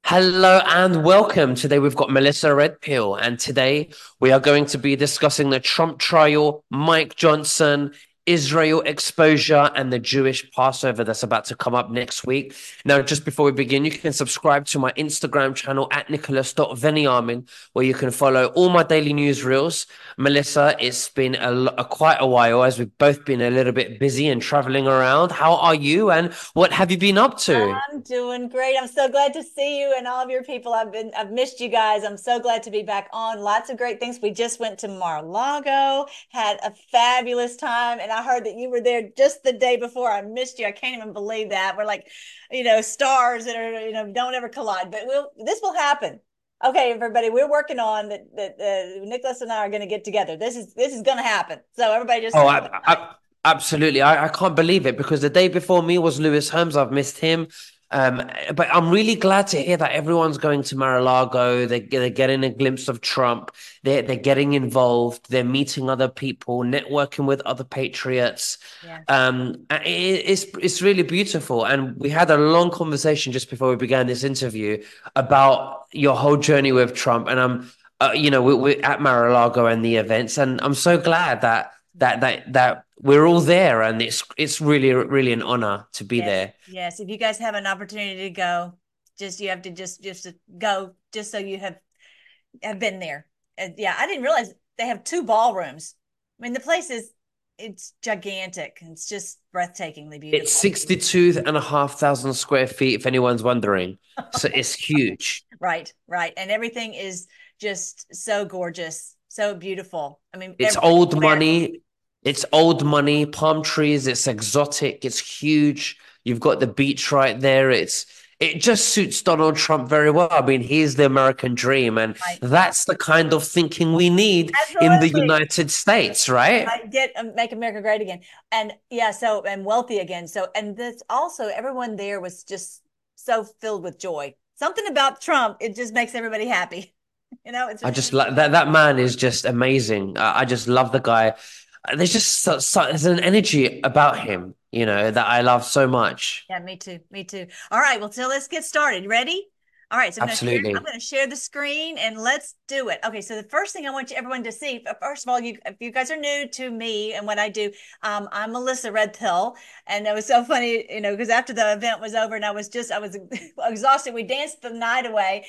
Hello and welcome. Today we've got Melissa Redpill, and today we are going to be discussing the Trump trial, Mike Johnson, Israel exposure, and the Jewish Passover that's about to come up next week. Now, just before we begin, you can subscribe to my Instagram channel at Nicholas.Veniamin, where you can follow all my daily news reels. Melissa, it's been quite a while as we've both been a little bit busy and traveling around. How are you, and what have you been up to? I'm doing great. I'm so glad to see you and all of your people. I've missed you guys. I'm so glad to be back on. Lots of great things. We just went to Mar-a-Lago, had a fabulous time, and I heard that you were there just the day before. I missed you. I can't even believe that. We're like, stars that are, don't ever collide. But this will happen. Okay, everybody, we're working on that. Nicholas and I are going to get together. This is going to happen. So everybody just Oh, hold tight. absolutely. I can't believe it because the day before me was Lewis Holmes. I've missed him. But I'm really glad to hear that everyone's going to Mar-a-Lago. They're getting a glimpse of Trump. They're getting involved. They're meeting other people, networking with other patriots. Yeah. It's really beautiful. And we had a long conversation just before we began this interview about your whole journey with Trump. And we're at Mar-a-Lago and the events, and I'm so glad that we're all there, and it's really an honor to be Yes, there. yes. If you guys have an opportunity to go, you have to just to go just so you have been there. Yeah, I didn't realize they have two ballrooms. I mean, the place is it's gigantic. It's just breathtakingly It's beautiful. 62,500 square feet, if anyone's wondering. So it's huge. Right, right. And everything is just so gorgeous, so beautiful. I mean, It's everything old American. money. It's old money, palm trees. It's exotic. It's huge. You've got the beach right there. It just suits Donald Trump very well. I mean, he's the American dream, and Right. that's the kind of thinking we need in the Absolutely. United States, right? I get make America great again. And yeah, so and wealthy again. So and this also everyone there was just so filled with joy. Something about Trump, it just makes everybody happy. It's I just like that man is just amazing. I just love the guy. There's just there's an energy about him, that I love so much. yeah, me too. Me too. All right, well, so let's get started. Ready? All right, so I'm Absolutely. going to share the screen and let's do it. Okay, so the first thing I want everyone to see, first of all, if you guys are new to me and what I do, I'm Melissa Red Pill, and it was so funny, because after the event was over and I was exhausted. We danced the night away,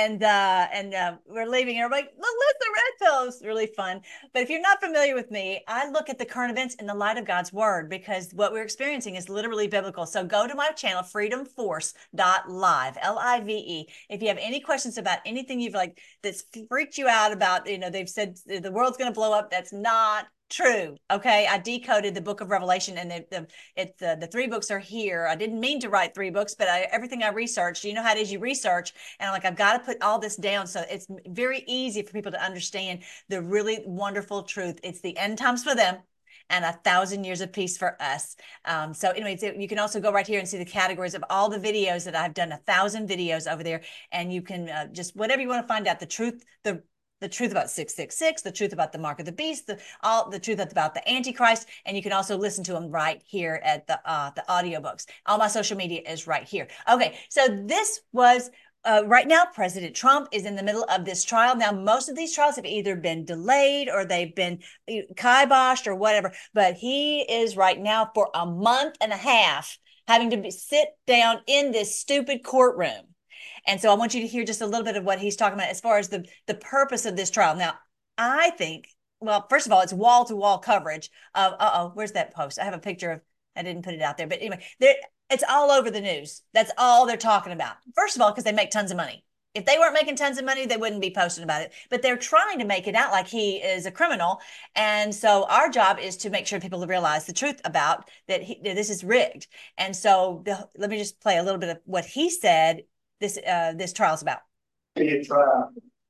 and we're leaving. And everybody, Melissa Red Pill. It was really fun. But if you're not familiar with me, I look at the current events in the light of God's word because what we're experiencing is literally biblical. So go to my channel, freedomforce.live, Live. If you have any questions about anything you've like that's freaked you out about, they've said the world's going to blow up. That's not true. Okay. I decoded the book of Revelation, and the three books are here. I didn't mean to write three books, but everything I researched, you know how it is, you research, and I'm like, I've got to put all this down. So it's very easy for people to understand the really wonderful truth. It's the end times for them and 1,000 years of peace for us. So anyway, you can also go right here and see the categories of all the videos that I've done, 1,000 videos over there. And you can just whatever you want to find out, the truth about 666, the truth about the mark of the beast, the truth about the Antichrist, and you can also listen to them right here at the audiobooks. All my social media is right here. Okay, so this was right now, President Trump is in the middle of this trial. Now, most of these trials have either been delayed or they've been kiboshed or whatever, but he is right now for a month and a half having to sit down in this stupid courtroom. And so I want you to hear just a little bit of what he's talking about as far as the purpose of this trial. Now, I think, well, first of all, it's wall to wall coverage of, where's that post? I have a picture of, I didn't put it out there, but anyway, it's all over the news. That's all they're talking about. First of all, because they make tons of money. If they weren't making tons of money, they wouldn't be posting about it. But they're trying to make it out like he is a criminal. And so our job is to make sure people realize the truth about that, that this is rigged. And so let me just play a little bit of what he said this trial's about. Trial.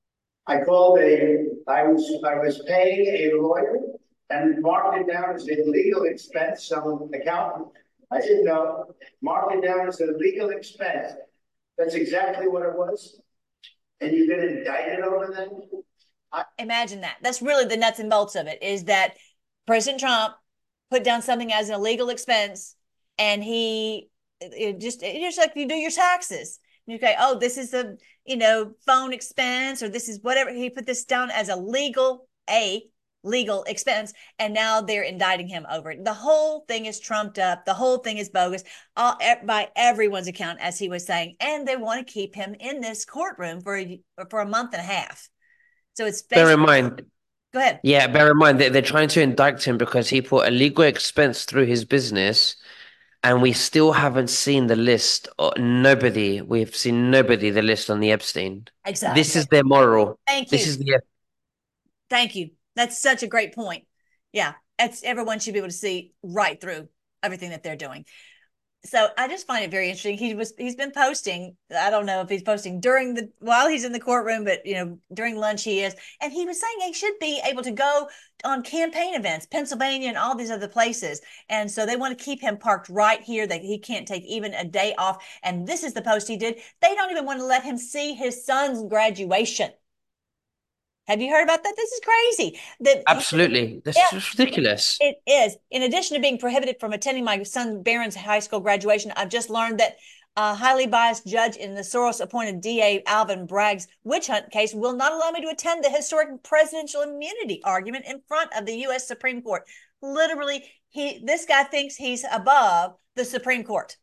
I was paying a lawyer and marked it down as a legal expense. Some accountant, I didn't know, marked it down as a legal expense. That's exactly what it was. And you get indicted over that? Imagine that. That's really the nuts and bolts of it, is that President Trump put down something as an illegal expense, and he just like you do your taxes. Okay, oh, this is a phone expense, or this is whatever. He put this down as a legal expense, and now they're indicting him over it. The whole thing is trumped up. The whole thing is bogus, by everyone's account, as he was saying. And they want to keep him in this courtroom for a month and a half. So it's Bear in basically. mind, Go ahead. yeah, bear in mind that they're trying to indict him because he put a legal expense through his business, and we still haven't seen the list. We've seen nobody the list on the Epstein. This Exactly. is their moral. Thank This you. is the Thank you. That's such a great point. Yeah, everyone should be able to see right through everything that they're doing. So I just find it very interesting. He's been posting. I don't know if he's posting while he's in the courtroom, but during lunch he is, and he was saying he should be able to go on campaign events, Pennsylvania and all these other places. And so they want to keep him parked right here, that he can't take even a day off. And this is the post he did. They don't even want to let him see his son's graduation. Have you heard about that? This is crazy. absolutely. This Yeah, is ridiculous. it is. In addition to being prohibited from attending my son Barron's high school graduation, I've just learned that a highly biased judge in the Soros-appointed DA Alvin Bragg's witch hunt case will not allow me to attend the historic presidential immunity argument in front of the U.S. Supreme Court. Literally, this guy thinks he's above the Supreme Court.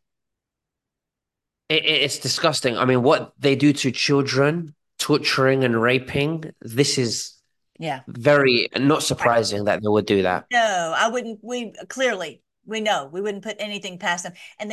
It's disgusting. I mean, what they do to children, torturing and raping, this is Yeah. very not surprising that they would do that. No, I wouldn't. We know we wouldn't put anything past them. And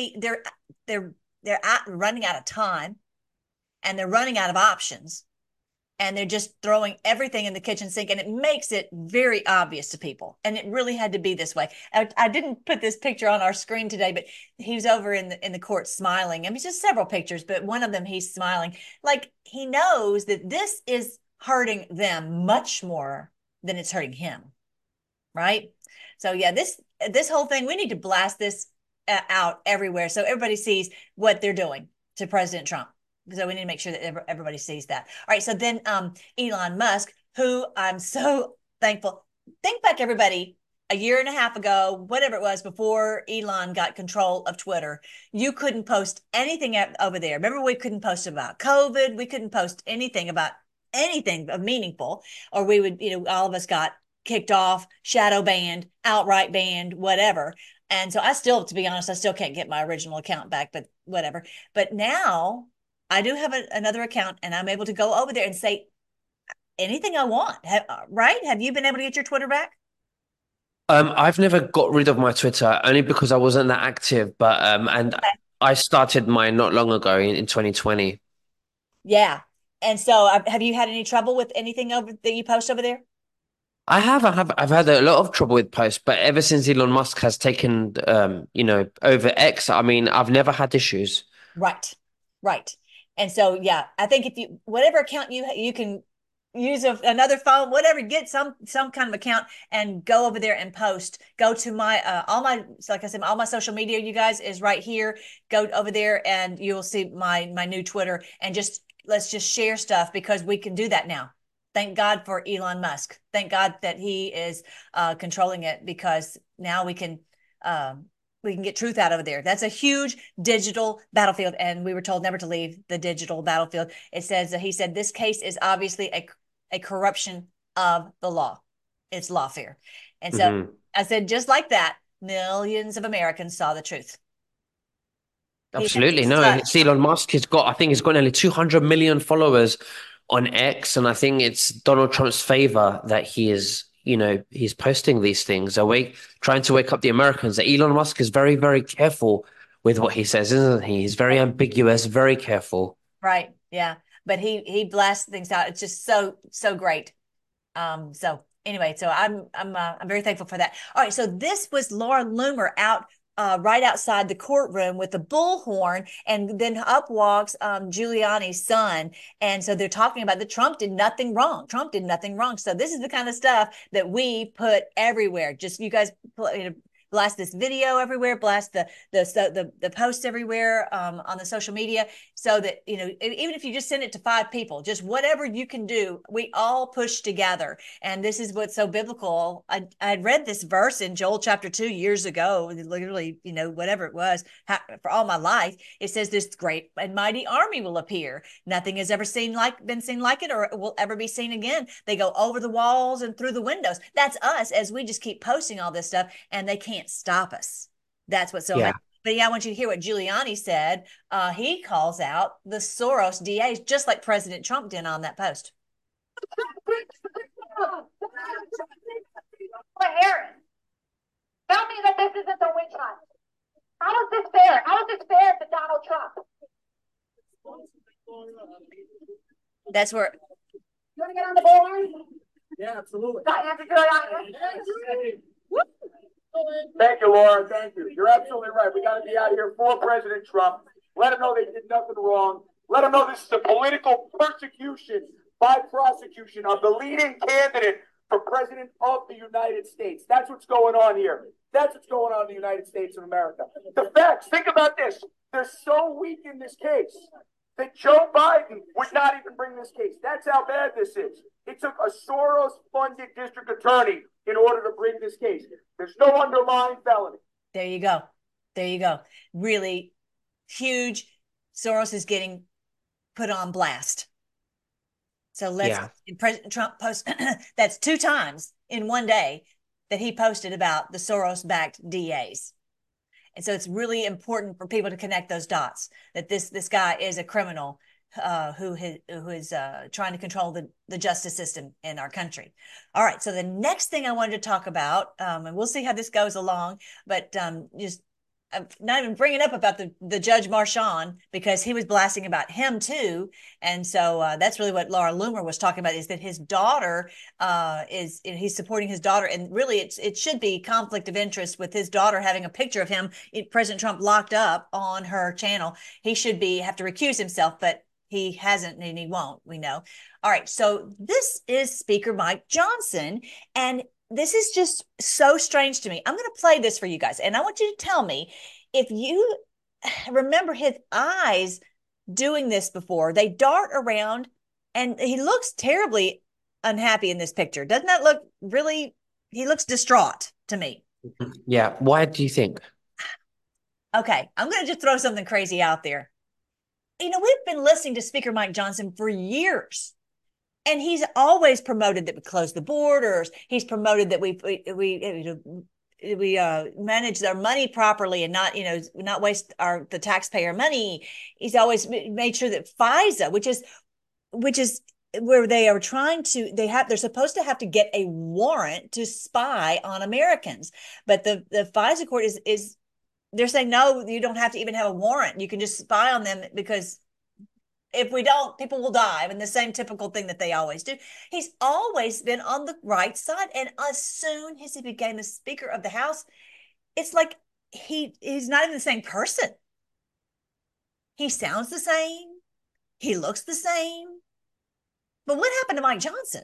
they're running out of time, and they're running out of options, and they're just throwing everything in the kitchen sink, and it makes it very obvious to people. And it really had to be this way. I didn't put this picture on our screen today, but he was over in the court smiling. I mean, just several pictures, but one of them he's smiling, like he knows that this is hurting them much more than it's hurting him, right? So yeah, this whole thing, we need to blast this out everywhere so everybody sees what they're doing to President Trump. So we need to make sure that everybody sees that. All right, so then Elon Musk, who I'm so thankful. Think back, everybody, a year and a half ago, whatever it was, before Elon got control of Twitter, you couldn't post anything over there. Remember, we couldn't post about COVID. We couldn't post anything about anything of meaningful, or we would, all of us got kicked off, shadow banned, outright banned, whatever. And so to be honest, I still can't get my original account back, but whatever. But now I do have another account, and I'm able to go over there and say anything I want. Right? Have you been able to get your Twitter back? I've never got rid of my Twitter only because I wasn't that active, but and Okay. I started mine not long ago in 2020. Yeah. And so have you had any trouble with anything that you post over there? I've had a lot of trouble with posts, but ever since Elon Musk has taken over X, I mean, I've never had issues. Right. Right. And so, yeah, I think if whatever account you can use another phone, whatever, get some kind of account and go over there and post. Go to my like I said, all my social media, you guys, is right here. Go over there and you'll see my new Twitter, and let's just share stuff, because we can do that now. Thank God for Elon Musk. Thank God that he is controlling it, because now we can get truth out over there. That's a huge digital battlefield, and we were told never to leave the digital battlefield. It says that he said this case is obviously a corruption of the law. It's lawfare. And so I said, just like that, millions of Americans saw the truth. Absolutely. No, it's Elon Musk. I think he's got nearly 200 million followers on X. And I think it's Donald Trump's favor that he's posting these things, trying to wake up the Americans. That Elon Musk is very, very careful with what he says, isn't he? He's very ambiguous, very careful. Right. Yeah. But he blasts things out. It's just so great. So anyway, so I'm very thankful for that. All right. So this was Laura Loomer out right outside the courtroom with the bullhorn, and then up walks Giuliani's son. And so they're talking about that Trump did nothing wrong. Trump did nothing wrong. So this is the kind of stuff that we put everywhere. Just you guys blast this video everywhere, blast the posts everywhere on the social media, so that, you know, even if you just send it to 5 people, just whatever you can do, we all push together. And this is what's so biblical. I had read this verse in Joel chapter 2 years ago, literally, you know, whatever it was, for all my life. It says this great and mighty army will appear. Nothing has ever been seen like it, or will ever be seen again. They go over the walls and through the windows. That's us, as we just keep posting all this stuff, and they can't stop us. That's what's so amazing. But yeah, I want you to hear what Giuliani said. He calls out the Soros DAs, just like President Trump did on that post. Harris, tell me that this isn't a witch hunt. How is this fair? How is this fair to Donald Trump? That's where. You want to get on the board? Yeah, absolutely. Thank you, Laura. Thank you. You're absolutely right. We got to be out here for President Trump. Let him know they did nothing wrong. Let him know this is a political persecution by prosecution of the leading candidate for president of the United States. That's what's going on here. That's what's going on in the United States of America. The facts, think about this. They're so weak in this case that Joe Biden would not even bring this case. That's how bad this is. It took a Soros-funded district attorney in order to bring this case. There's no underlying felony. There you go. There you go. Really huge. Soros is getting put on blast. So President Trump post that's 2 times in one day that he posted about the Soros-backed DAs. And so it's really important for people to connect those dots, that this guy is a criminal who is trying to control the justice system in our country. All right. So the next thing I wanted to talk about, and we'll see how this goes along, but just I'm not even bringing up about the Judge Marchand, because he was blasting about him too. And so that's really what Laura Loomer was talking about, is that his daughter he's supporting his daughter. And really it should be conflict of interest with his daughter having a picture of him, President Trump, locked up on her channel. He should have to recuse himself, but he hasn't and he won't, we know. All right. So this is Speaker Mike Johnson, and this is just so strange to me. I'm going to play this for you guys, and I want you to tell me if you remember his eyes doing this before. They dart around, and he looks terribly unhappy in this picture. Doesn't that look really, he looks distraught to me. Yeah. Why do you think? Okay. I'm going to just throw something crazy out there. You know, we've been listening to Speaker Mike Johnson for years. And he's always promoted that we close the borders. He's promoted that we manage their money properly and not waste the taxpayer money. He's always made sure that FISA, which is where they are they're supposed to have to get a warrant to spy on Americans, but the FISA court is they're saying no, you don't have to even have a warrant. You can just spy on them, because if we don't, people will die. And the same typical thing that they always do. He's always been on the right side. And as soon as he became the Speaker of the House, it's like he's not even the same person. He sounds the same. He looks the same. But what happened to Mike Johnson?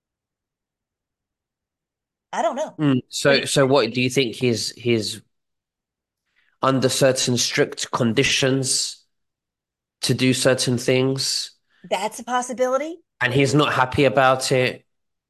I don't know. So what do you think? His under certain strict conditions to do certain things? That's a possibility. And he's not happy about it?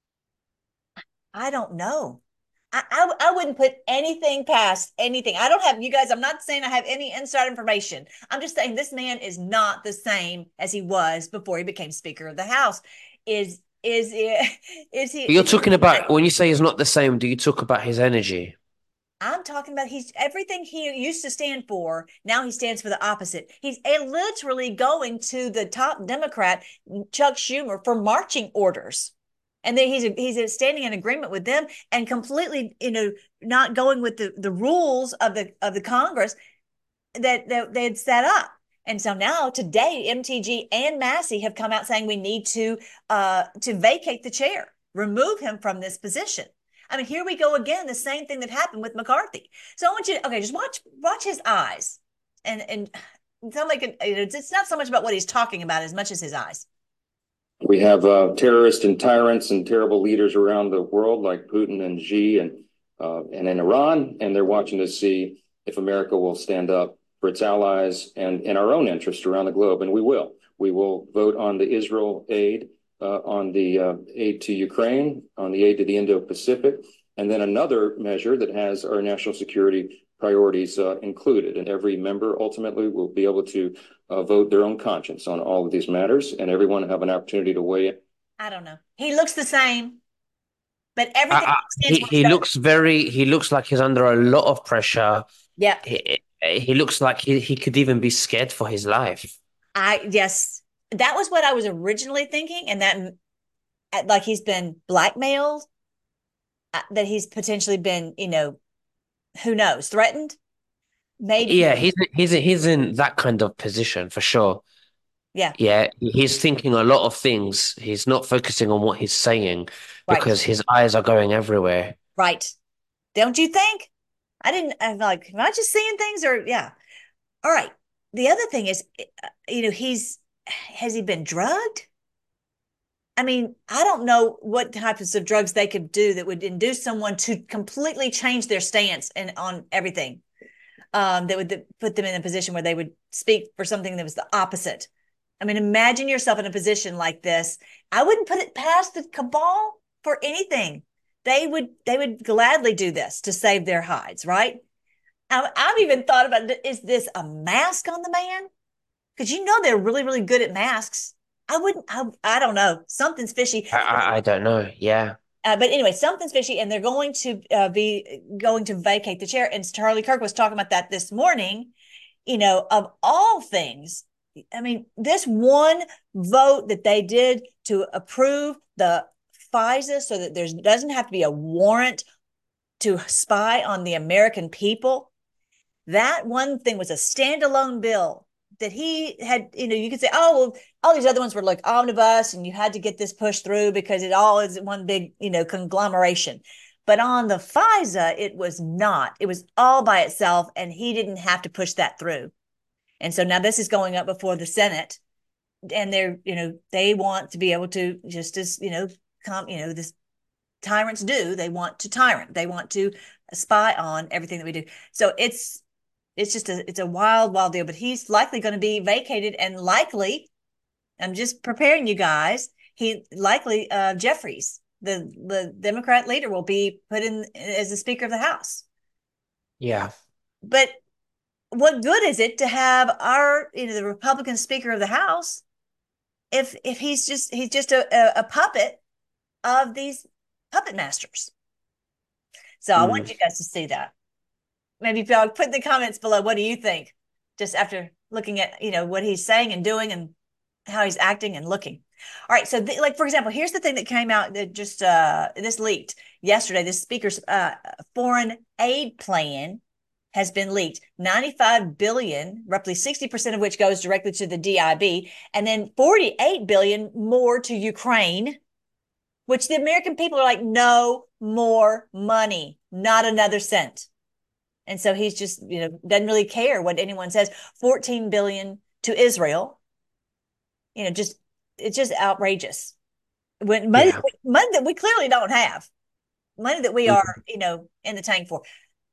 I don't know. I wouldn't put anything past anything. I don't have, you guys, I'm not saying I have any inside information. I'm just saying this man is not the same as he was before he became Speaker of the House. Is he? You're talking about, when you say he's not the same, do you talk about his energy? I'm talking about he's everything he used to stand for. Now he stands for the opposite. He's literally going to the top Democrat, Chuck Schumer, for marching orders. And then he's standing in agreement with them and completely, not going with the rules of the Congress that they had set up. And so now today, MTG and Massey have come out saying we need to vacate the chair, remove him from this position. I mean, here we go again, the same thing that happened with McCarthy. So I want you to, just watch his eyes. And tell me, it's not so much about what he's talking about as much as his eyes. We have terrorists and tyrants and terrible leaders around the world like Putin and Xi, and and in Iran, and they're watching to see if America will stand up for its allies and in our own interest around the globe, and we will. We will vote on the Israel aid, on the aid to Ukraine, on the aid to the Indo-Pacific, and then another measure that has our national security priorities included. And every member ultimately will be able to vote their own conscience on all of these matters, and everyone will have an opportunity to weigh in. I don't know. He looks the same, but everything he looks like he's under a lot of pressure. Yeah. He looks like he could even be scared for his life. Yes, that was what I was originally thinking, and that like he's been blackmailed, that he's potentially been, who knows, threatened. Maybe. Yeah, he's in that kind of position for sure. Yeah. Yeah, he's thinking a lot of things. He's not focusing on what he's saying Right. because his eyes are going everywhere. Right. Don't you think? I'm like, am I just seeing things or yeah. All right. The other thing is, has he been drugged? I mean, I don't know what types of drugs they could do that would induce someone to completely change their stance and on everything. That would put them in a position where they would speak for something that was the opposite. I mean, imagine yourself in a position like this. I wouldn't put it past the cabal for anything. They would gladly do this to save their hides, right? I've even thought about, is this a mask on the man? Because they're really, really good at masks. I don't know. Something's fishy. I don't know. Yeah. But anyway, something's fishy, and they're going to be going to vacate the chair. And Charlie Kirk was talking about that this morning. Of all things, I mean, this one vote that they did to approve the FISA so that there doesn't have to be a warrant to spy on the American people. That one thing was a standalone bill that he had, you could say, oh, well, all these other ones were like omnibus and you had to get this pushed through because it all is one big, conglomeration. But on the FISA, it was not. It was all by itself, and he didn't have to push that through. And so now this is going up before the Senate, and they want to be able to, just as, this tyrants do, they want to tyrant. They want to spy on everything that we do. So it's a wild, wild deal, but he's likely going to be vacated, and likely, I'm just preparing you guys, Jeffries, the Democrat leader, will be put in as the Speaker of the House. Yeah. But what good is it to have the Republican Speaker of the House if he's just a puppet of these puppet masters? So I want you guys to see that. Maybe if y'all put in the comments below, what do you think? Just after looking at, what he's saying and doing and how he's acting and looking. All right. So for example, here's the thing that came out that just, this leaked yesterday. This speaker's foreign aid plan has been leaked. 95 billion, roughly 60% of which goes directly to the DIB, and then 48 billion more to Ukraine, which the American people are like, no more money, not another cent. And so he's just, doesn't really care what anyone says. 14 billion to Israel. It's just outrageous. When money that we clearly don't have, money that we are, in the tank for.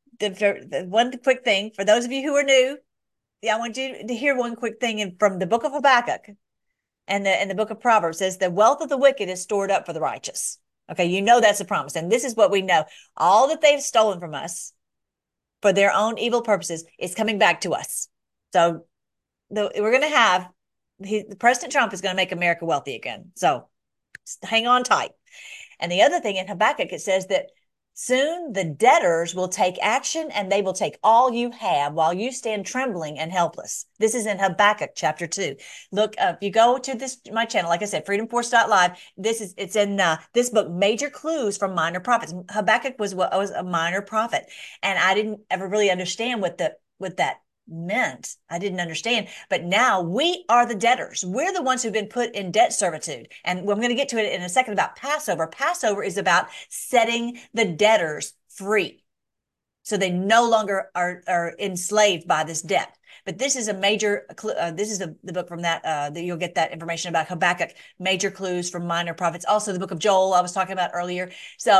The one quick thing for those of you who are new, I want you to hear one quick thing from the book of Habakkuk and the book of Proverbs. Says the wealth of the wicked is stored up for the righteous. Okay, that's a promise, and this is what we know: all that they've stolen from us for their own evil purposes is coming back to us. So we're going to have President Trump is going to make America wealthy again. So hang on tight. And the other thing in Habakkuk, it says that soon the debtors will take action, and they will take all you have while you stand trembling and helpless. This is in Habakkuk chapter 2. Look, if you go to my channel, like I said, freedomforce.live, it's in this book, Major Clues from Minor Prophets. Habakkuk was a minor prophet, and I didn't ever really understand what that meant. I didn't understand, but now we are the debtors. We're the ones who've been put in debt servitude. And I'm going to get to it in a second about Passover. Passover is about setting the debtors free, so they no longer are enslaved by this debt. But this is a major, this is the book from that you'll get that information about Habakkuk, Major Clues from Minor Prophets. Also the book of Joel I was talking about earlier. So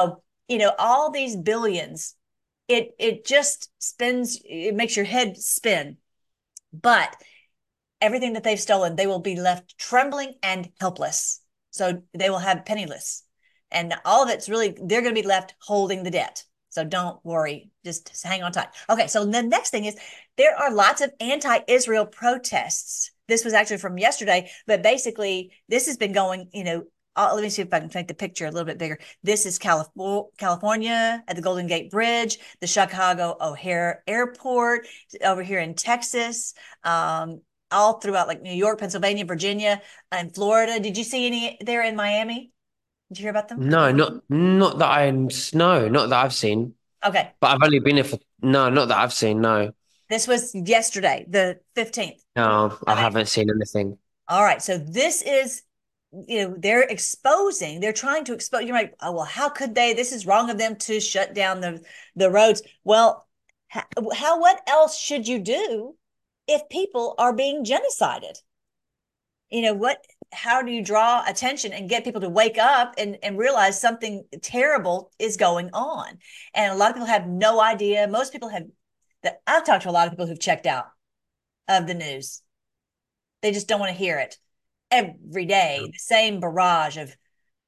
all these billions, it just spins, it makes your head spin. But everything that they've stolen, they will be left trembling and helpless. So they will have penniless. And all of it's really, they're going to be left holding the debt. So don't worry, just hang on tight. Okay, so the next thing is there are lots of anti-Israel protests. This was actually from yesterday, but basically this has been going, let me see if I can make the picture a little bit bigger. This is California at the Golden Gate Bridge, the Chicago O'Hare Airport, over here in Texas, all throughout like New York, Pennsylvania, Virginia, and Florida. Did you see any there in Miami? Did you hear about them? No, not that not that I've seen. Okay. But I've only been here no, not that I've seen, no. This was yesterday, the 15th. No, I haven't seen anything. All right. So this is, they're trying to expose, you're like, oh, well, how could they? This is wrong of them to shut down the roads. Well, what else should you do if people are being genocided? How do you draw attention and get people to wake up and realize something terrible is going on? And a lot of people have no idea. Most people I've talked to a lot of people who've checked out of the news. They just don't want to hear it every day. The same barrage of,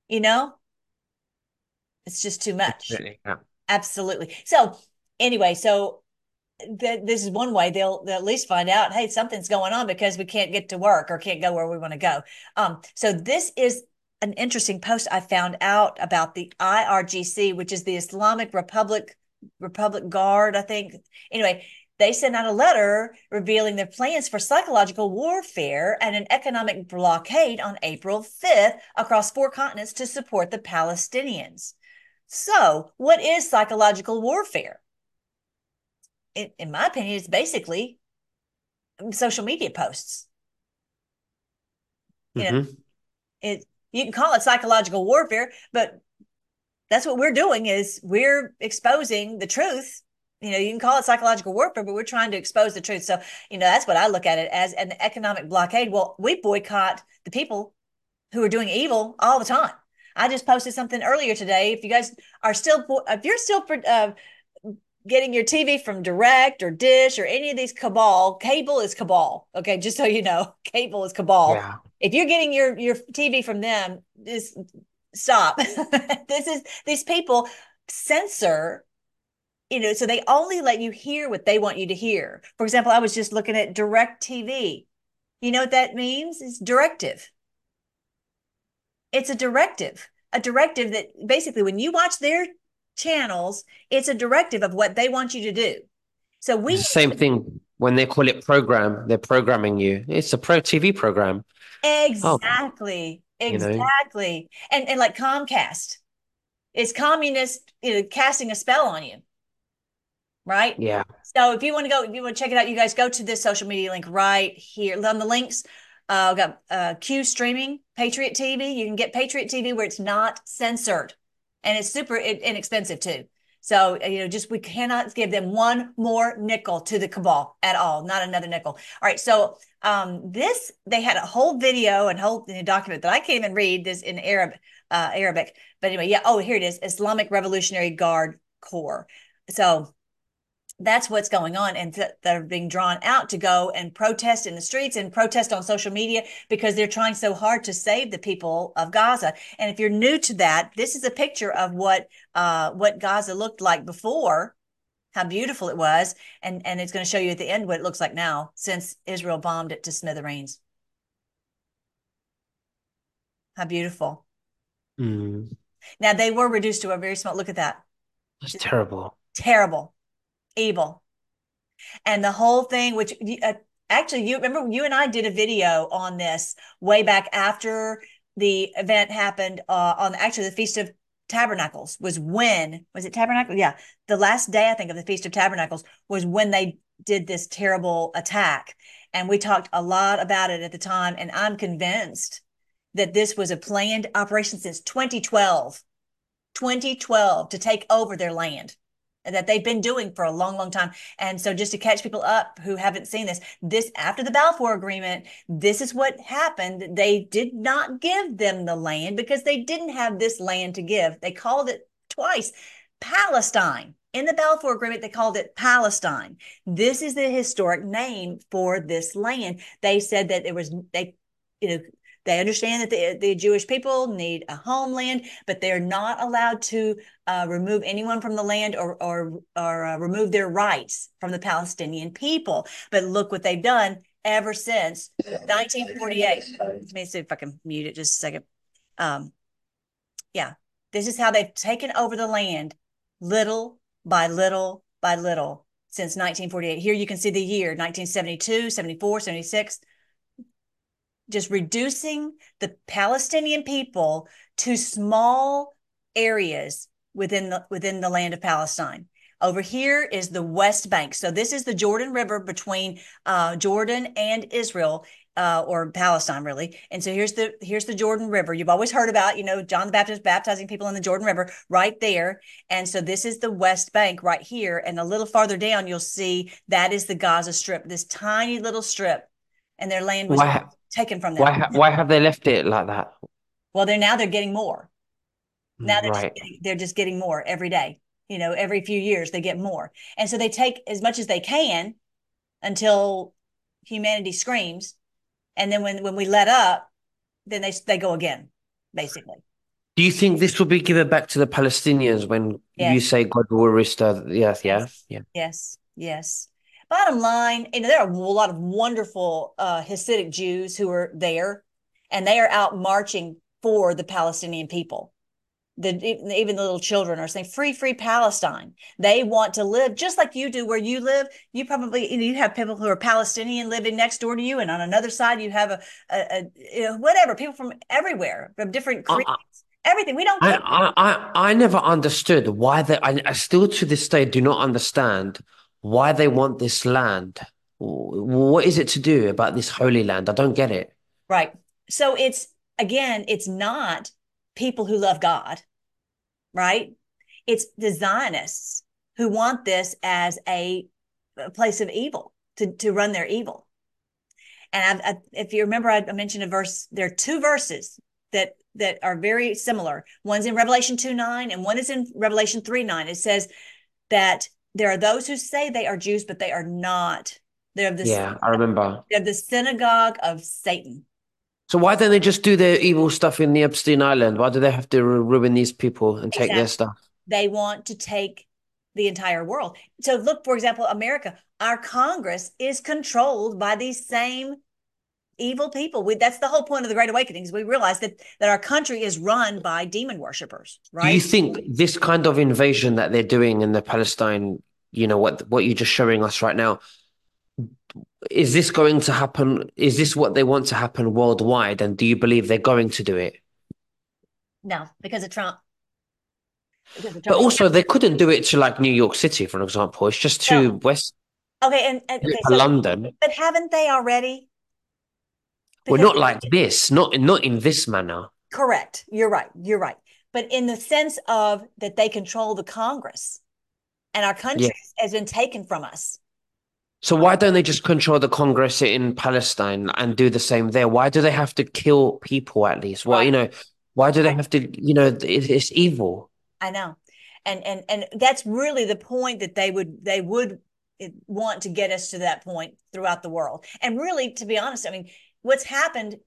it's just too much. Yeah. Absolutely. So anyway, this is one way they'll at least find out, hey, something's going on because we can't get to work or can't go where we want to go. So this is an interesting post I found out about the IRGC, which is the Islamic Republic Guard, I think. Anyway, they sent out a letter revealing their plans for psychological warfare and an economic blockade on April 5th across 4 continents to support the Palestinians. So what is psychological warfare? In my opinion, it's basically social media posts. You can call it psychological warfare, but that's what we're doing is we're exposing the truth. You can call it psychological warfare, but we're trying to expose the truth. So, that's what I look at it as, an economic blockade. Well, we boycott the people who are doing evil all the time. I just posted something earlier today. If you guys are if you're still getting your TV from Direct or Dish or any of these cable is cabal. Okay, just so you know, cable is cabal. Yeah. If you're getting your TV from them, just stop. These people censor, so they only let you hear what they want you to hear. For example, I was just looking at Direct TV. You know what that means? It's directive. It's a directive that basically when you watch their channels, it's a directive of what they want you to do. So it's the same thing when they call it program, they're programming you. It's a TV program. Exactly. Exactly. And like Comcast, it's communist, casting a spell on you. Right? Yeah. So if you want to check it out, you guys go to this social media link right here on the links. We've got Q streaming, Patriot TV. You can get Patriot TV where it's not censored. And it's super inexpensive too. So, we cannot give them one more nickel to the cabal at all, not another nickel. All right. So they had a whole video and whole document that I can't even read this in Arabic. But anyway, yeah. Oh, here it is. Islamic Revolutionary Guard Corps. So that's what's going on. And they're being drawn out to go and protest in the streets and protest on social media because they're trying so hard to save the people of Gaza. And if you're new to that, this is a picture of what Gaza looked like before, how beautiful it was. And it's going to show you at the end what it looks like now since Israel bombed it to smithereens. How beautiful. Mm. Now they were reduced to a very small, look at that. That's terrible. Terrible. Evil. And the whole thing, which actually, you remember you and I did a video on this way back after the event happened on the Feast of Tabernacles was it Tabernacle? Yeah. The last day, I think, of the Feast of Tabernacles was when they did this terrible attack. And we talked a lot about it at the time. And I'm convinced that this was a planned operation since 2012 to take over their land. That they've been doing for a long, long time. And so just to catch people up who haven't seen this after the Balfour Agreement, this is what happened. They did not give them the land because they didn't have this land to give. They called it twice. Palestine. In the Balfour Agreement, they called it Palestine. This is the historic name for this land. They said that they understand that the Jewish people need a homeland, but they're not allowed to remove anyone from the land or remove their rights from the Palestinian people. But look what they've done ever since 1948. Let me see if I can mute it just a second. Yeah, this is how they've taken over the land little by little by little since 1948. Here you can see the year 1972, 74, 76. Just reducing the Palestinian people to small areas within the land of Palestine. Over here is the West Bank. So this is the Jordan River between Jordan and Israel, or Palestine, really. And so here's the Jordan River. You've always heard about, John the Baptist baptizing people in the Jordan River right there. And so this is the West Bank right here. And a little farther down, you'll see that is the Gaza Strip, this tiny little strip. And their land was taken from them. Why have they left it like that? Well, they're getting more. Now Right. they're just getting more every day. Every few years they get more. And so they take as much as they can until humanity screams. And then when we let up, then they go again, basically. Do you think this will be given back to the Palestinians when you say God will restore the earth? Yes. Yeah. Yes. Bottom line, there are a lot of wonderful Hasidic Jews who are there, and they are out marching for the Palestinian people. Even the little children are saying, free Palestine. They want to live just like you do where you live. You probably, you have people who are Palestinian living next door to you. And on another side, you have whatever, people from everywhere, from different creeds, everything. We don't care. I never understood why I still to this day do not understand why they want this land. What is it to do about this holy land? I don't get it. Right. So it's not people who love God, right? It's the Zionists who want this as a place of evil, to run their evil. And if you remember, I mentioned a verse. There are two verses that are very similar. One's in Revelation 2:9 and one is in Revelation 3:9. It says that there are those who say they are Jews, but they are not. I remember. They're the synagogue of Satan. So why don't they just do their evil stuff in the Epstein Island? Why do they have to ruin these people and take their stuff? They want to take the entire world. So look, for example, America, our Congress is controlled by these same evil people. That's the whole point of the Great Awakening, is we realize that our country is run by demon worshipers, right? Do you think this kind of invasion that they're doing in the Palestine, what you're just showing us right now, is this going to happen? Is this what they want to happen worldwide? And do you believe they're going to do it? No, because of Trump. But also, they couldn't do it to like New York City, for example. It's just too west. Okay, so London. But haven't they already? Well, not like this, not in this manner. Correct. You're right. But in the sense of that they control the Congress, and our country has been taken from us. So why don't they just control the Congress in Palestine and do the same there? Why do they have to kill people at least? Well, why do they have to, it's evil. I know. And that's really the point, that they would want to get us to that point throughout the world. And really, to be honest, I mean, what's happening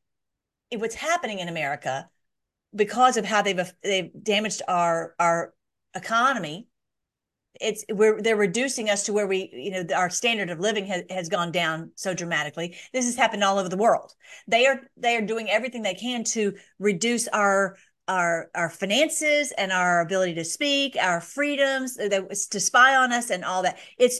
in America, because of how they've damaged our economy, they're reducing us to where our standard of living has gone down so dramatically. This has happened all over the world. They are doing everything they can to reduce our finances and our ability to speak, our freedoms, to spy on us and all that.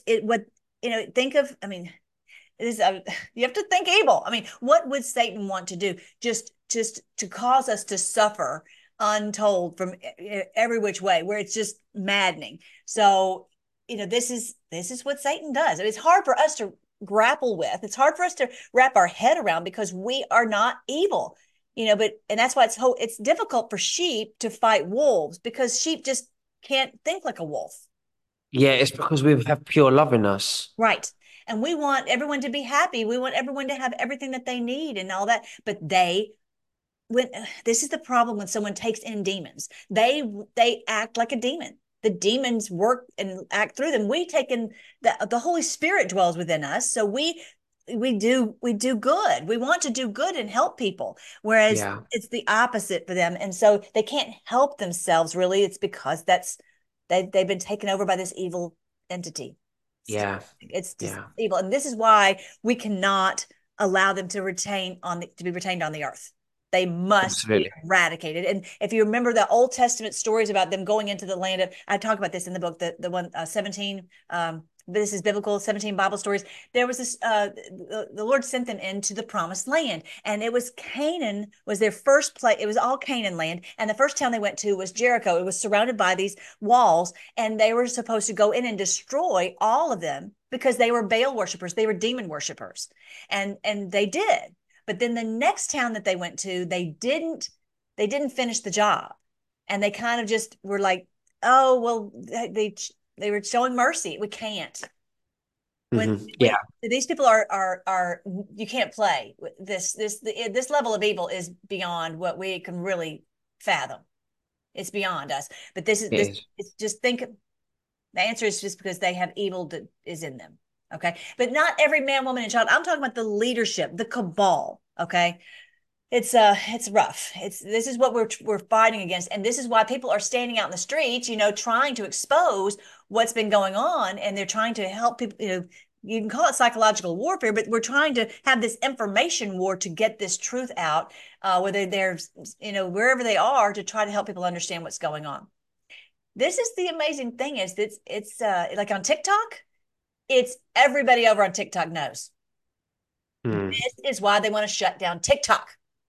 Think of, I mean, you have to think evil. I mean, what would Satan want to do? Just to cause us to suffer untold from every which way, where it's just maddening. So, this is what Satan does. It's hard for us to grapple with. It's hard for us to wrap our head around, because we are not evil, and that's why it's difficult for sheep to fight wolves, because sheep just can't think like a wolf. Yeah, it's because we have pure love in us. Right. And we want everyone to be happy. We want everyone to have everything that they need and all that. But they when this is the problem when someone takes in demons, they act like a demon. The demons work and act through them. We take in the Holy Spirit dwells within us, so we do good. We want to do good and help people, whereas it's the opposite for them, and so they can't help themselves. Really, it's because they've been taken over by this evil entity. It's just evil, and this is why we cannot allow them to be retained on the earth. They must be eradicated. And if you remember the Old Testament stories about them going into the land of, I talk about this in the book, the one 17. This is biblical, 17 Bible stories. There was this, the Lord sent them into the promised land, and it was Canaan was their first place. It was all Canaan land. And the first town they went to was Jericho. It was surrounded by these walls, and they were supposed to go in and destroy all of them because they were Baal worshipers. They were demon worshipers. And they did. But then the next town that they went to, they didn't finish the job. And they kind of just were like, oh, well, they were showing mercy. We can't. When these people are you can't play this level of evil is beyond what we can really fathom. It's beyond us. But it's just think the answer is just because they have evil that is in them. Okay. But not every man, woman, and child. I'm talking about the leadership, the cabal. Okay. It's rough. This is what we're fighting against. And this is why people are standing out in the streets, trying to expose what's been going on. And they're trying to help people, you can call it psychological warfare, but we're trying to have this information war to get this truth out, whether they're, wherever they are, to try to help people understand what's going on. This is the amazing thing is that it's like on TikTok, it's everybody over on TikTok knows. This is why they want to shut down TikTok.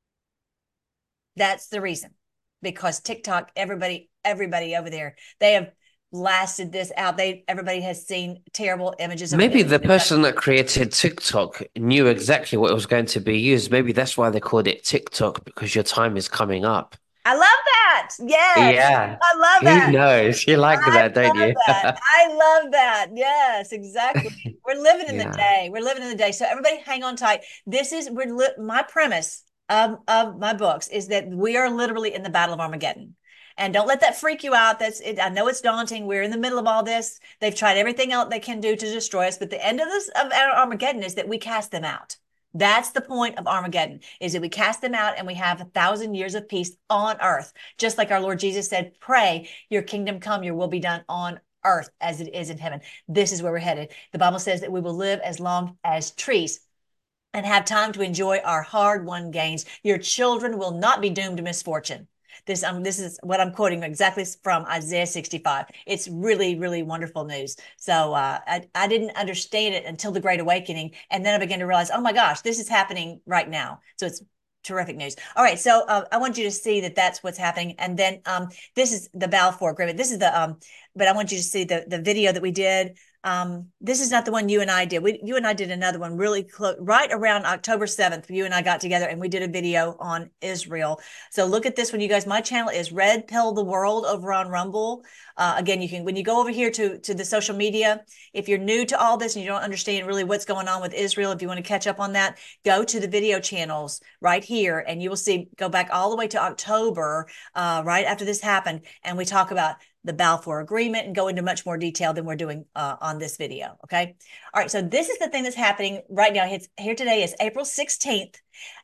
That's the reason, because TikTok, everybody over there, they have blasted this out. Everybody has seen terrible images. Maybe the person that created TikTok knew exactly what was going to be used. Maybe that's why they called it TikTok, because your time is coming up. I love that. Yes. Yeah. I love that. Who knows? You like that, don't you? I love that. Yes, exactly. We're living in the day. We're living in the day. So everybody hang on tight. This is my premise of my books is that we are literally in the Battle of Armageddon. And don't let that freak you out. I know it's daunting. We're in the middle of all this. They've tried everything else they can do to destroy us. But the end of Armageddon is that we cast them out. That's the point of Armageddon, is that we cast them out and we have 1,000 years of peace on earth. Just like our Lord Jesus said, pray, your kingdom come, your will be done on earth as it is in heaven. This is where we're headed. The Bible says that we will live as long as trees and have time to enjoy our hard-won gains. Your children will not be doomed to misfortune. This is what I'm quoting exactly from Isaiah 65. It's really, really wonderful news. So I didn't understand it until the Great Awakening. And then I began to realize, oh my gosh, this is happening right now. So it's terrific news. All right. So I want you to see that that's what's happening. And then this is the Balfour Agreement. This is but I want you to see the video that we did. This is not the one you and I did. You and I did another one really close, right around October 7th. You and I got together and we did a video on Israel. So look at this one, you guys. My channel is Red Pill the World over on Rumble. Again, when you go over here to the social media, if you're new to all this and you don't understand really what's going on with Israel, if you want to catch up on that, go to the video channels right here and you will see, go back all the way to October, right after this happened. And we talk about the Balfour Agreement and go into much more detail than we're doing on this video. Okay. All right. So this is the thing that's happening right now. Here today is April 16th.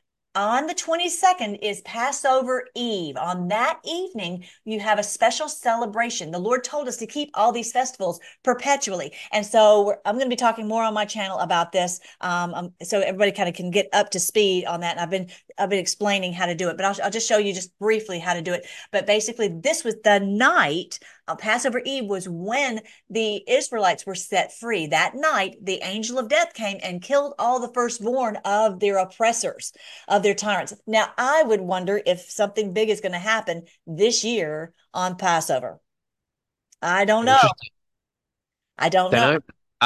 On the 22nd is Passover Eve. On that evening, you have a special celebration. The Lord told us to keep all these festivals perpetually. And so I'm going to be talking more on my channel about this. So everybody kind of can get up to speed on that. And I've been explaining how to do it, but I'll just show you just briefly how to do it. But basically this was the night Passover Eve was when the Israelites were set free. That night, the angel of death came and killed all the firstborn of their oppressors, of their tyrants. Now, I would wonder if something big is going to happen this year on Passover. I don't know. I don't know.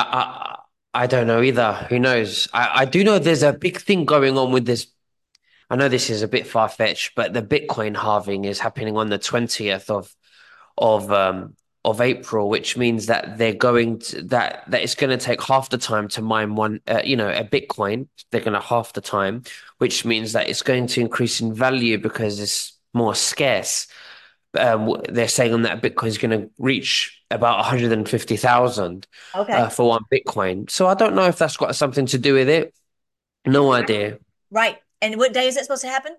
I don't know either. Who knows? I do know there's a big thing going on with this. I know this is a bit far-fetched, but the Bitcoin halving is happening on the 20th of April, which means that they're going to that it's going to take half the time to mine one, a Bitcoin. They're going to half the time, which means that it's going to increase in value because it's more scarce. They're saying that Bitcoin is going to reach about 150,000 Okay. for one Bitcoin. So I don't know if that's got something to do with it. No idea. Right. And what day is it supposed to happen?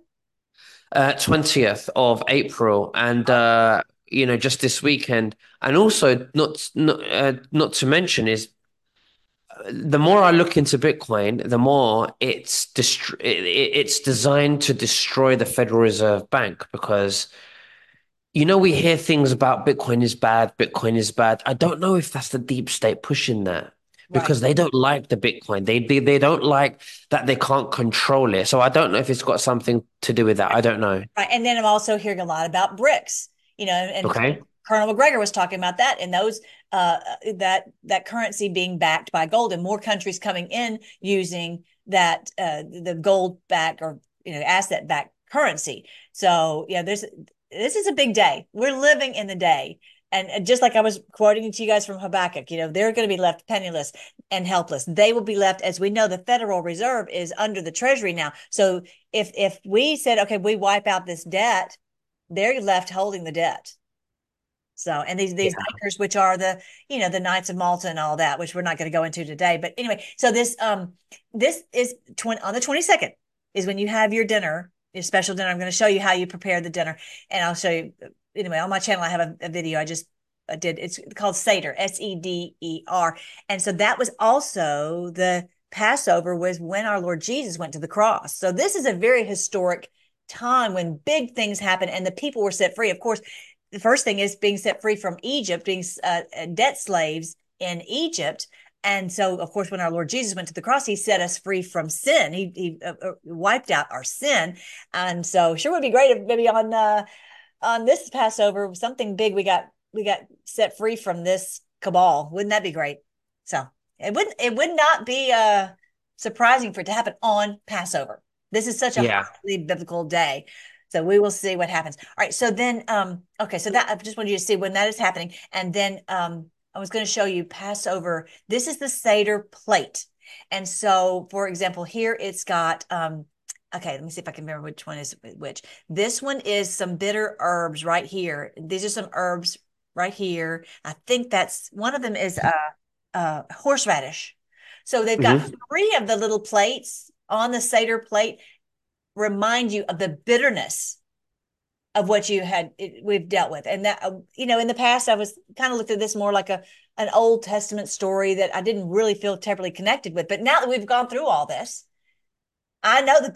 20th of April, and just this weekend. And also, not to mention is the more I look into Bitcoin, the more it's designed to destroy the Federal Reserve Bank because we hear things about Bitcoin is bad, Bitcoin is bad. I don't know if that's the deep state pushing that because they don't like the Bitcoin. They don't like that they can't control it. So I don't know if it's got something to do with that. I don't know. Right. And then I'm also hearing a lot about BRICS, and Okay. Colonel McGregor was talking about that and those that currency being backed by gold and more countries coming in using that the gold back or asset backed currency. So this is a big day. We're living in the day. And just like I was quoting to you guys from Habakkuk, they're going to be left penniless and helpless. They will be left, as we know, the Federal Reserve is under the Treasury now. So if we said, okay, we wipe out this debt, they're left holding the debt. So, and these bankers, which are the Knights of Malta and all that, which we're not going to go into today. But anyway, so this is on the 22nd is when you have your dinner, your special dinner. I'm going to show you how you prepare the dinner, and I'll show you. Anyway, on my channel, I have a video I just did. It's called Seder, Seder. And so that was also the Passover was when our Lord Jesus went to the cross. So this is a very historic time when big things happen and the people were set free. Of course, the first thing is being set free from Egypt, being debt slaves in Egypt. And so, of course, when our Lord Jesus went to the cross, he set us free from sin. He wiped out our sin. And so sure would be great if maybe on this Passover, something big we got set free from this cabal. Wouldn't that be great? So it would not be surprising for it to happen on Passover. This is such a highly biblical day. So we will see what happens. All right. So then, okay. So that I just wanted you to see when that is happening. And then I was going to show you Passover. This is the Seder plate. And so, for example, here it's got, okay, let me see if I can remember which one is which. This one is some bitter herbs right here. These are some herbs right here. I think that's one of them is horseradish. So they've got three of the little plates on the Seder plate remind you of the bitterness of what we've dealt with. And that, in the past, I was kind of looked at this more like an Old Testament story that I didn't really feel terribly connected with. But now that we've gone through all this, I know the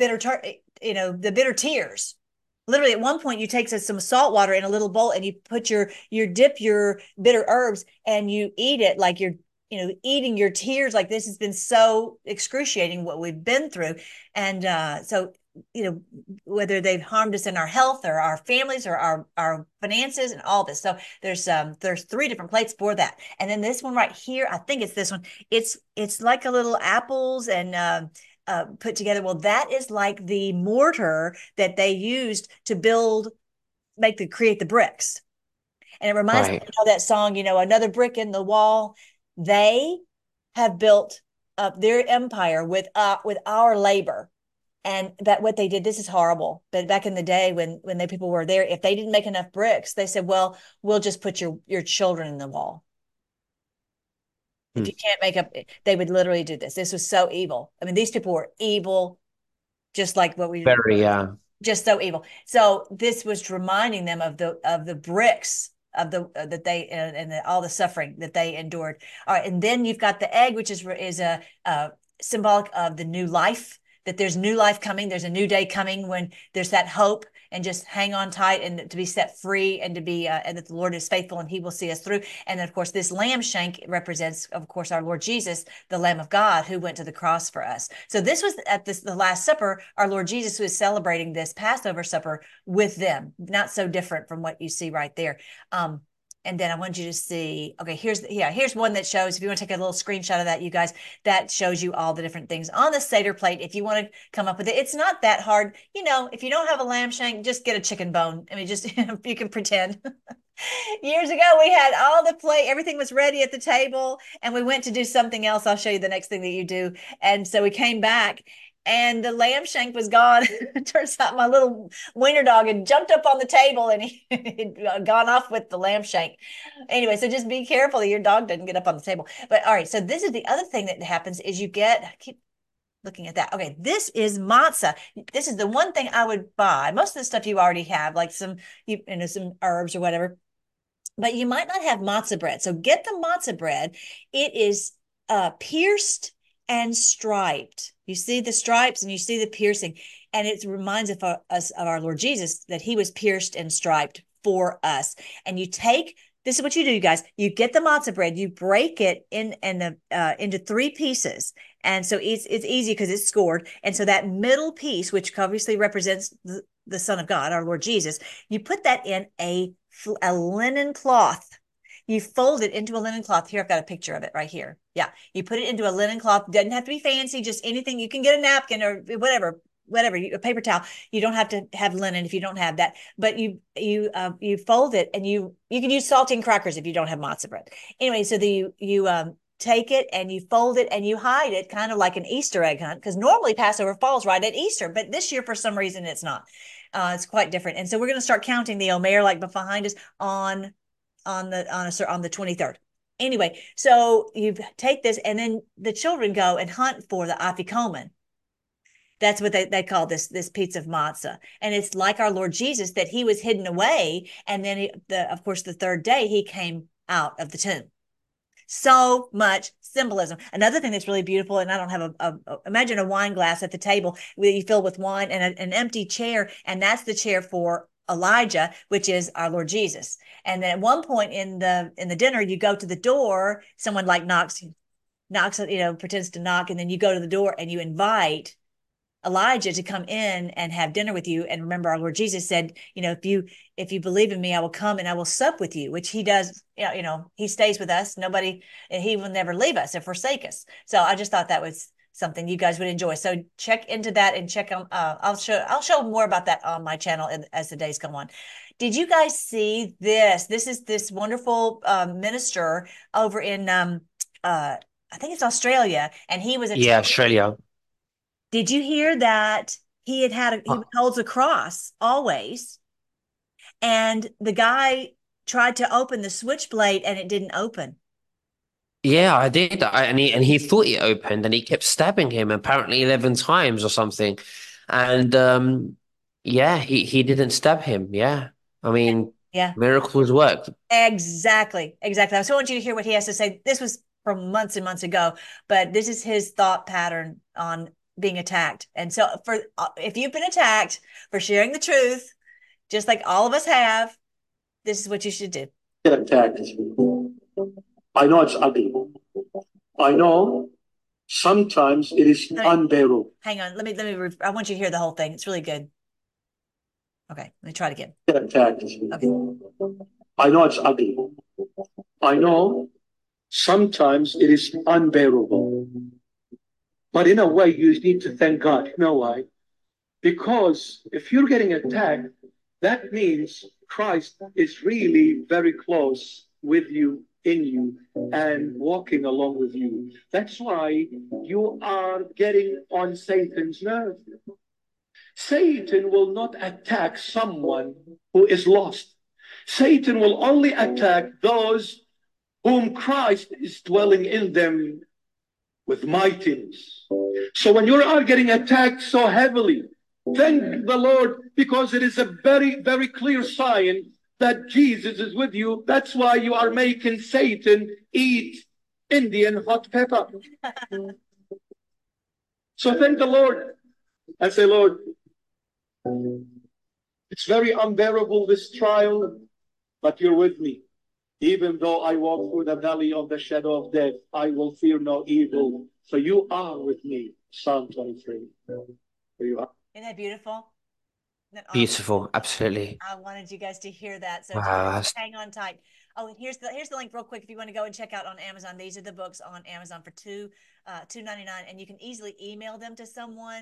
the bitter tears. Literally at one point you take some salt water in a little bowl and you put dip your bitter herbs and you eat it like you're, eating your tears. Like this has been so excruciating what we've been through. And so, whether they've harmed us in our health or our families or our finances and all this. So there's three different plates for that. And then this one right here, I think it's this one. It's like a little apples and put together. Well, that is like the mortar that they used to create the bricks. And it reminds me of that song, another brick in the wall. They have built up their empire with our labor. And that what they did, this is horrible. But back in the day when the people were there, if they didn't make enough bricks, they said, well, we'll just put your children in the wall. If you can't make up, they would literally do this. This was so evil. I mean, these people were evil, just like what we just so evil. So this was reminding them of the bricks of that they and all the suffering that they endured. All right, and then you've got the egg, which is a symbolic of the new life. That there's new life coming, there's a new day coming when there's that hope, and just hang on tight and to be set free and to be and that the Lord is faithful and he will see us through. And then of course this lamb shank represents of course our Lord Jesus, the Lamb of God who went to the cross for us. So this was at the Last Supper, our Lord Jesus was celebrating this Passover supper with them, not so different from what you see right there. And then I want you to see, okay, here's one that shows, if you want to take a little screenshot of that, you guys, that shows you all the different things on the Seder plate. If you want to come up with it, it's not that hard. If you don't have a lamb shank, just get a chicken bone. I mean, just, you can pretend. Years ago, we had all the plate, everything was ready at the table, and we went to do something else. I'll show you the next thing that you do. And so we came back, and the lamb shank was gone. It turns out my little wiener dog had jumped up on the table and he'd gone off with the lamb shank. Anyway, so just be careful that your dog doesn't get up on the table. But all right, so this is the other thing that happens is you get, I keep looking at that. Okay, this is matzah. This is the one thing I would buy. Most of the stuff you already have, like some herbs or whatever, but you might not have matzah bread. So get the matzah bread. It is pierced and striped. You see the stripes and you see the piercing, and it reminds us of our Lord Jesus, that he was pierced and striped for us. And you take, this is what you do, you guys. You get the matzah bread, you break it into 3 pieces. And so it's easy because it's scored. And so that middle piece, which obviously represents the Son of God, our Lord Jesus, you put that in a linen cloth. You fold it into a linen cloth. Here, I've got a picture of it right here. Yeah, you put it into a linen cloth. Doesn't have to be fancy, just anything. You can get a napkin or whatever, a paper towel. You don't have to have linen if you don't have that. But you fold it, and you can use saltine crackers if you don't have matzah bread. Anyway, so you take it and you fold it and you hide it, kind of like an Easter egg hunt, because normally Passover falls right at Easter, but this year for some reason it's not. It's quite different. And so we're going to start counting the Omer, like behind us, on the 23rd. Anyway, so you take this, and then the children go and hunt for the afikomen. That's what they call this pizza of matzah. And it's like our Lord Jesus, that he was hidden away. And then of course, the 3rd day he came out of the tomb. So much symbolism. Another thing that's really beautiful, and I don't have imagine a wine glass at the table that you fill with wine, and an empty chair, and that's the chair for Elijah, which is our Lord Jesus. And then at one point in the dinner, you go to the door, someone like knocks, pretends to knock, and then you go to the door and you invite Elijah to come in and have dinner with you. And remember, our Lord Jesus said, if you believe in me, I will come and I will sup with you, which he does. He stays with us. And he will never leave us or forsake us. So I just thought that was something you guys would enjoy. So check into that and check on. I'll show more about that on my channel as the days go on. Did you guys see this? This is this wonderful minister over in I think it's Australia, and he was Australia. Did you hear that he holds a cross always, and the guy tried to open the switchblade and it didn't open? Yeah, I did. And he thought it opened, and he kept stabbing him apparently 11 times or something. And he didn't stab him. Yeah. I mean, yeah, miracles work. Exactly. I so want you to hear what he has to say. This was from months and months ago, but this is his thought pattern on being attacked. And so if you've been attacked for sharing the truth, just like all of us have, this is what you should do. Get attacked. I know it's ugly. I know sometimes it is unbearable. Hang on. Let me, I want you to hear the whole thing. It's really good. Okay. Let me try it again. Get attacked. Okay. I know it's ugly. I know sometimes it is unbearable. But in a way, you need to thank God. You know why? Because if you're getting attacked, that means Christ is really very close with you, in you, and walking along with you. That's why you are getting on Satan's nerve. Satan will not attack someone who is lost. Satan will only attack those whom Christ is dwelling in them with mightiness. So when you are getting attacked so heavily, thank the Lord, because it is a very, very clear sign that Jesus is with you. That's why you are making Satan eat Indian hot pepper. So thank the Lord and say, Lord, it's very unbearable, this trial, but you're with me. Even though I walk through the valley of the shadow of death, I will fear no evil. So you are with me. Psalm 23. There you are. Isn't that beautiful? Beautiful, absolutely. I wanted you guys to hear that. So wow, hang on tight. Oh, and here's the link real quick if you want to go and check out on Amazon. These are the books on Amazon for $2.99, and you can easily email them to someone.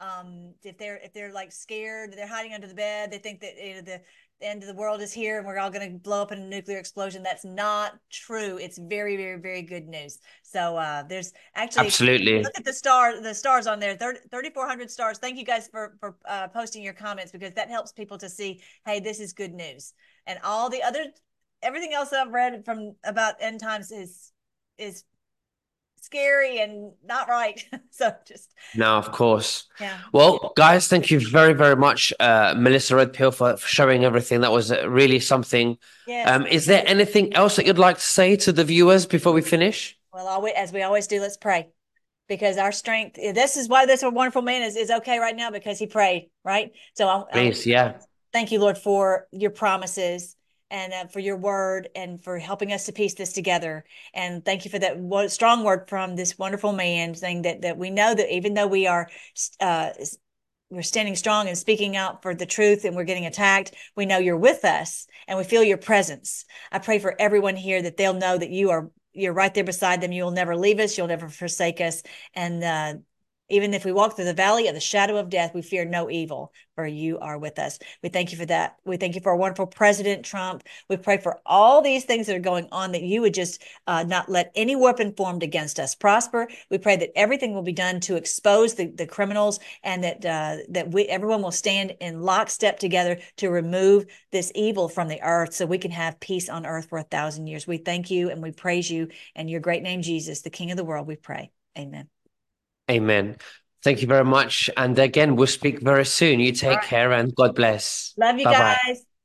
If they're like scared, they're hiding under the bed. They think that the end of the world is here and we're all going to blow up in a nuclear explosion. That's not true. It's very, very, very good news. So there's actually Absolutely. look at the stars on there, 3,400 stars. Thank you guys for posting your comments, because that helps people to see, hey, this is good news. And everything else that I've read from about end times is scary and not right. So just No, of course. yeah. Well, guys, thank you very, very much, Melissa Redpill, for showing everything. That was really something. Yes. Is there anything else that you'd like to say to the viewers before we finish? Well, as we always do, let's pray, because our strength. This is why this wonderful man is okay right now, because he prayed, right? So Please, yeah. thank you, Lord, for your promises and for your word and for helping us to piece this together. And thank you for that strong word from this wonderful man, saying that we know that even though we're standing strong and speaking out for the truth and we're getting attacked, we know you're with us and we feel your presence. I pray for everyone here that they'll know that you're right there beside them. You'll never leave us. You'll never forsake us. And even if we walk through the valley of the shadow of death, we fear no evil, for you are with us. We thank you for that. We thank you for our wonderful President Trump. We pray for all these things that are going on, that you would just not let any weapon formed against us prosper. We pray that everything will be done to expose the criminals, and that everyone will stand in lockstep together to remove this evil from the earth, so we can have peace on earth for 1,000 years. We thank you and we praise you in your great name, Jesus, the King of the world. We pray. Amen. Amen. Thank you very much. And again, we'll speak very soon. You take care and God bless. Love you Bye-bye. guys.